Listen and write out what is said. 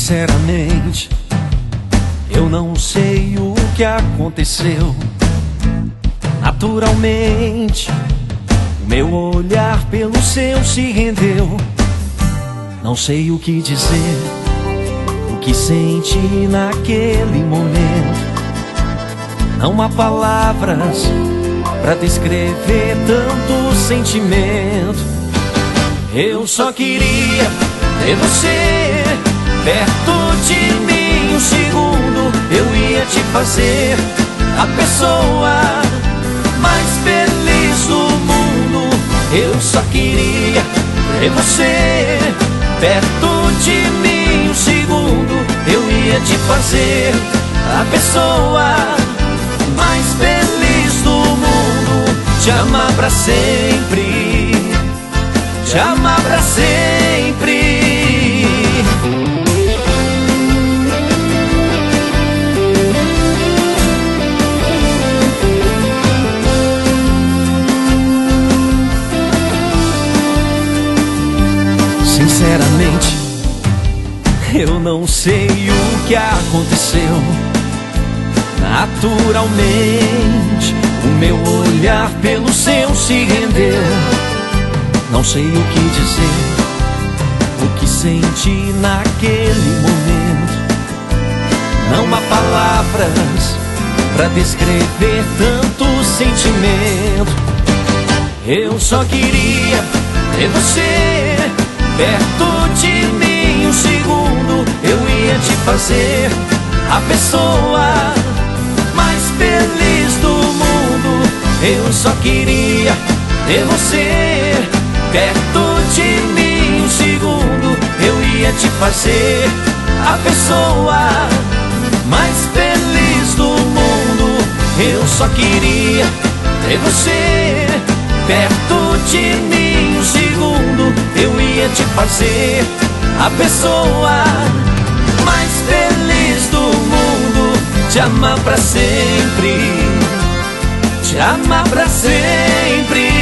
Sinceramente, eu não sei o que aconteceu. Naturalmente, o meu olhar pelo seu se rendeu. Não sei o que dizer, o que senti naquele momento. Não há palavras pra descrever tanto sentimento. Eu só queria ter você perto de mim. Um segundo eu ia te fazer a pessoa mais feliz do mundo. Eu só queria ter você perto de mim. Um segundo eu ia te fazer a pessoa mais feliz do mundo. Te amar pra sempre, te amar pra sempre. Sinceramente, eu não sei o que aconteceu. Naturalmente, o meu olhar pelo seu se rendeu. Não sei o que dizer, o que senti naquele momento. Não há palavras pra descrever tanto sentimento. Eu só queria ter você perto de mim. Um segundo eu ia te fazer a pessoa mais feliz do mundo. Eu só queria ter você perto de mim. Um segundo eu ia te fazer a pessoa mais feliz do mundo. Eu só queria ter você perto de mim. Um segundo eu ia te fazer a pessoa mais feliz do mundo. Te amar pra sempre, te amar pra sempre.